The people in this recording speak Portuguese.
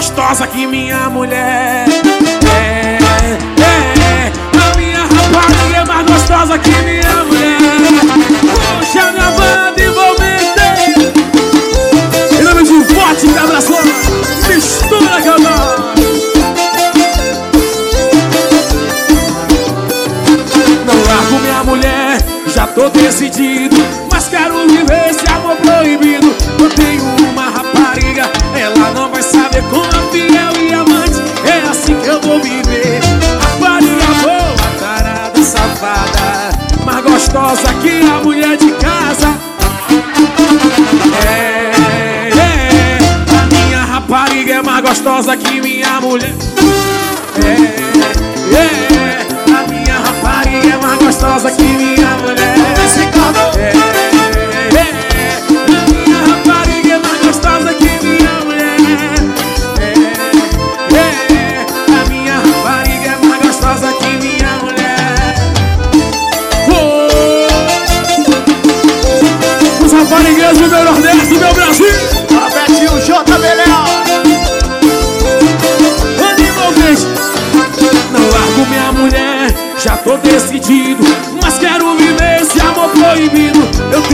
gostosa que minha mulher. A minha rapariga é mais gostosa que minha mulher. Puxa minha banda envolvente. Em nome de Forte Cabração, mistura canal. Não largo minha mulher, já tô decidido, mas quero viver esse amor proibido. Eu tenho uma rapariga, ela não vai saber como é fiel e amante. É assim que eu vou viver. Rapariga boa, tarada, safada, mais gostosa que a mulher de casa. A minha rapariga é mais gostosa que minha mulher. A minha rapariga é mais gostosa que minha mulher. Raparigueiros do meu Nordeste, do meu Brasil. Betinho J. Beleão. Animalmente. Não largo minha mulher, já tô decidido, mas quero viver esse amor proibido. Eu